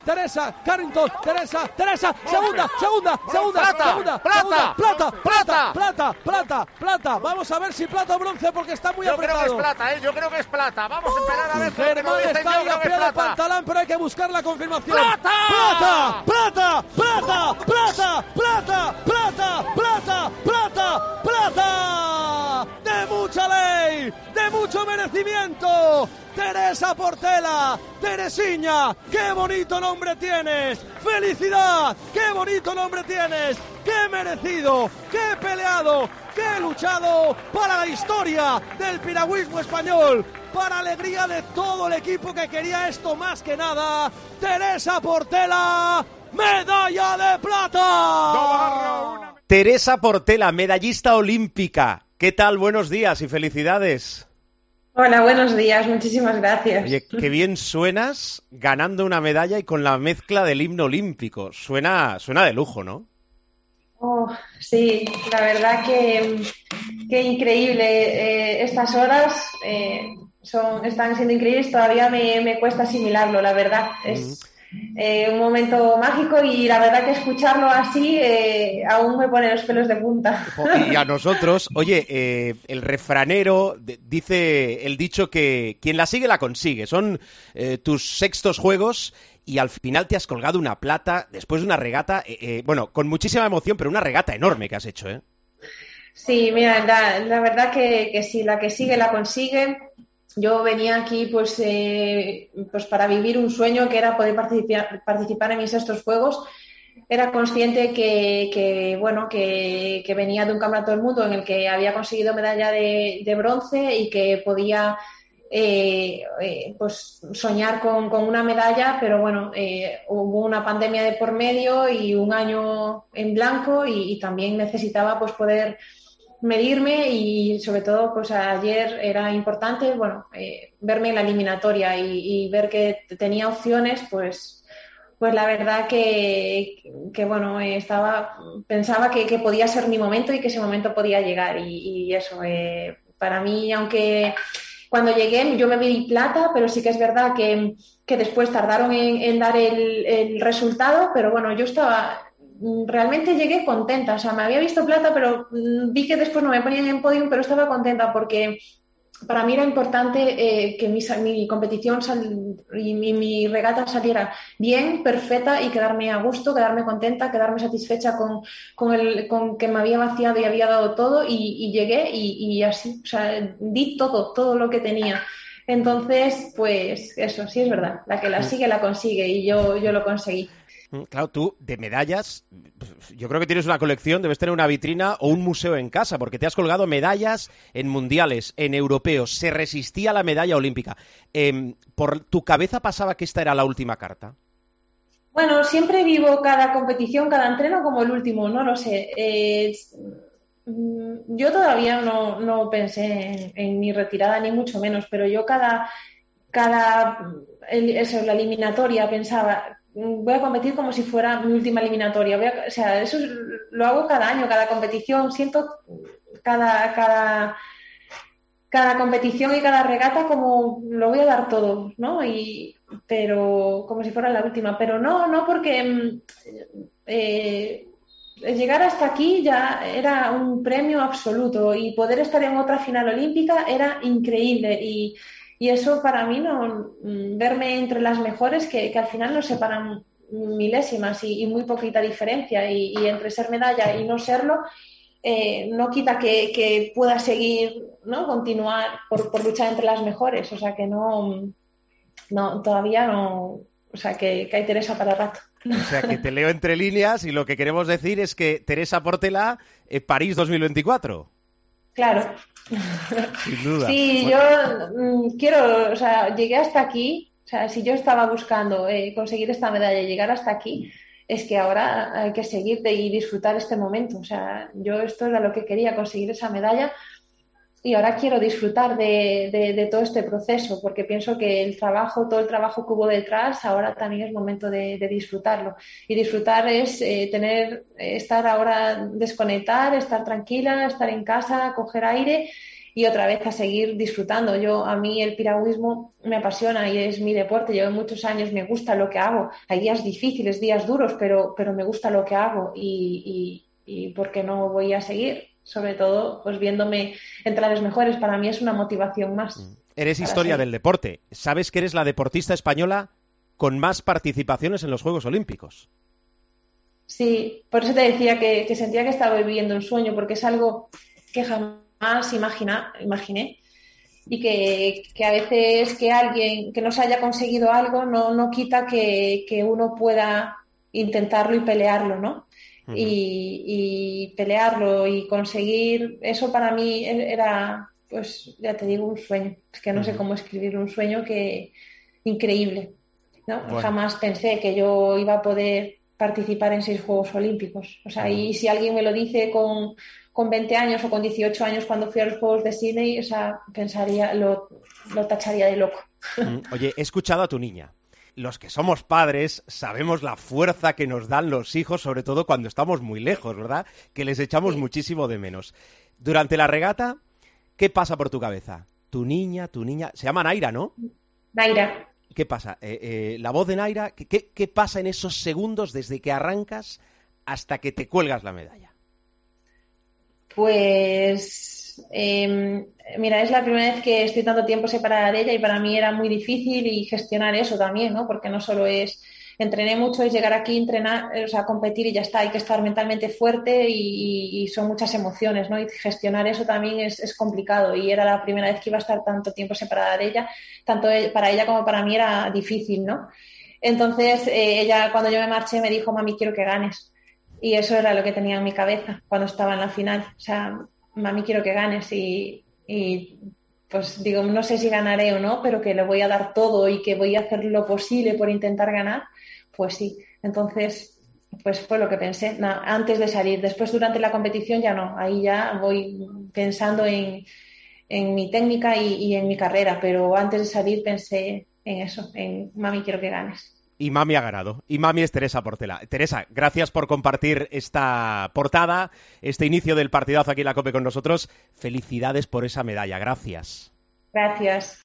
Teresa, Carrington, Teresa, segunda, plata. Vamos a ver si plata o bronce porque está muy apretado. Yo creo que es plata. Vamos a esperar a ver. Germán está en la pie de pantalán, pero hay que buscar la confirmación. ¡Plata! De mucha ley, de mucho merecimiento. Teresa Portela, Teresiña, qué bonito nombre tienes. ¡Felicidad! ¡Qué bonito nombre tienes! ¡Qué merecido! ¡Qué peleado! ¡Qué luchado! Para la historia del piragüismo español, para alegría de todo el equipo que quería esto más que nada. Teresa Portela, medalla de plata. Teresa Portela, medallista olímpica. ¿Qué tal? Buenos días y felicidades. Hola, buenos días, muchísimas gracias. Oye, qué bien suenas ganando una medalla y con la mezcla del himno olímpico. Suena de lujo, ¿no? Oh, sí, la verdad que increíble. Estas horas están siendo increíbles, todavía me cuesta asimilarlo, la verdad. Es un momento mágico y la verdad que escucharlo así aún me pone los pelos de punta. Y a nosotros, oye, el refranero dice el dicho que quien la sigue la consigue. Son tus sextos juegos y al final te has colgado una plata después de una regata, bueno, con muchísima emoción, pero una regata enorme que has hecho, ¿eh? Sí, mira, la verdad que sí, la que sigue la consigue. Yo venía aquí pues para vivir un sueño que era poder participar en mis estos juegos. Era consciente que venía de un campeonato del mundo en el que había conseguido medalla de bronce y que podía pues soñar con una medalla, pero bueno, hubo una pandemia de por medio y un año en blanco y también necesitaba pues poder medirme y sobre todo pues ayer era importante verme en la eliminatoria y ver que tenía opciones, pues la verdad que pensaba que podía ser mi momento y que ese momento podía llegar y eso, para mí, aunque cuando llegué yo me vi plata, pero sí que es verdad que después tardaron en dar el resultado, pero bueno, yo realmente llegué contenta, o sea, me había visto plata, pero vi que después no me ponían en podium, pero estaba contenta porque para mí era importante que mi competición y mi regata saliera bien, perfecta y quedarme a gusto, quedarme contenta, quedarme satisfecha con que me había vaciado y había dado todo y llegué y así, o sea, di todo lo que tenía. Entonces, pues eso, sí es verdad, la que la sigue la consigue y yo lo conseguí. Claro, tú, de medallas, yo creo que tienes una colección, debes tener una vitrina o un museo en casa, porque te has colgado medallas en mundiales, en europeos, se resistía a la medalla olímpica. ¿Por tu cabeza pasaba que esta era la última carta? Bueno, siempre vivo cada competición, cada entreno como el último, no lo sé. Yo todavía no pensé en mi retirada, ni mucho menos, pero yo la eliminatoria pensaba, voy a competir como si fuera mi última eliminatoria. Eso lo hago cada año, cada competición. Siento cada competición y cada regata como lo voy a dar todo, ¿no? Pero como si fuera la última. Pero no porque llegar hasta aquí ya era un premio absoluto y poder estar en otra final olímpica era increíble y eso para mí, verme entre las mejores, que al final nos separan milésimas y muy poquita diferencia y entre ser medalla y no serlo, no quita que pueda seguir, ¿no? Continuar por luchar entre las mejores, o sea que todavía no, o sea que hay Teresa para rato. O sea que te leo entre líneas y lo que queremos decir es que Teresa Portela, París 2024. Claro. Sin duda. Sí, yo quiero, o sea, llegué hasta aquí, o sea, si yo estaba buscando conseguir esta medalla y llegar hasta aquí, es que ahora hay que seguir y disfrutar este momento. O sea, yo esto era lo que quería, conseguir esa medalla y ahora quiero disfrutar de todo este proceso porque pienso que todo el trabajo que hubo detrás, ahora también es momento de disfrutarlo. Y disfrutar es estar ahora, desconectar, estar tranquila, estar en casa, coger aire y otra vez a seguir disfrutando. A mí el piragüismo me apasiona y es mi deporte, llevo muchos años, me gusta lo que hago. Hay días difíciles, días duros, pero me gusta lo que hago y ¿por qué no voy a seguir? Sobre todo, pues viéndome entre las mejores, para mí es una motivación más. Eres historia del deporte. ¿Sabes que eres la deportista española con más participaciones en los Juegos Olímpicos? Sí, por eso te decía que sentía que estaba viviendo un sueño, porque es algo que jamás imaginé y que a veces que alguien que no se haya conseguido algo no quita que uno pueda intentarlo y pelearlo, ¿no? Uh-huh. Y pelearlo y conseguir, eso para mí era, pues ya te digo, un sueño. Es que no sé cómo escribir un sueño que increíble, ¿no? Bueno. Jamás pensé que yo iba a poder participar en 6 Juegos Olímpicos. O sea, y si alguien me lo dice con 20 años o con 18 años cuando fui a los Juegos de Sydney, o sea, pensaría, lo tacharía de loco. Oye, he escuchado a tu niña. Los que somos padres sabemos la fuerza que nos dan los hijos, sobre todo cuando estamos muy lejos, ¿verdad? Que les echamos muchísimo de menos. Durante la regata, ¿qué pasa por tu cabeza? Tu niña, se llama Naira, ¿no? Naira. ¿Qué pasa? La voz de Naira, ¿qué pasa en esos segundos desde que arrancas hasta que te cuelgas la medalla? Pues, mira, es la primera vez que estoy tanto tiempo separada de ella y para mí era muy difícil y gestionar eso también, ¿no? Porque no solo es, entrené mucho, es llegar aquí, entrenar, o sea, competir y ya está, hay que estar mentalmente fuerte y son muchas emociones, ¿no? Y gestionar eso también es complicado y era la primera vez que iba a estar tanto tiempo separada de ella, tanto para ella como para mí era difícil, ¿no? Entonces, ella cuando yo me marché me dijo, mami, quiero que ganes. Y eso era lo que tenía en mi cabeza cuando estaba en la final. O sea, mami, quiero que ganes y pues digo, no sé si ganaré o no, pero que le voy a dar todo y que voy a hacer lo posible por intentar ganar, pues sí. Entonces, pues fue lo que pensé antes de salir. Después, durante la competición ya no. Ahí ya voy pensando en mi técnica y en mi carrera, pero antes de salir pensé en eso, en mami, quiero que ganes. Y mami ha ganado. Y mami es Teresa Portela. Teresa, gracias por compartir esta portada, este inicio del partidazo aquí en la COPE con nosotros. Felicidades por esa medalla. Gracias. Gracias.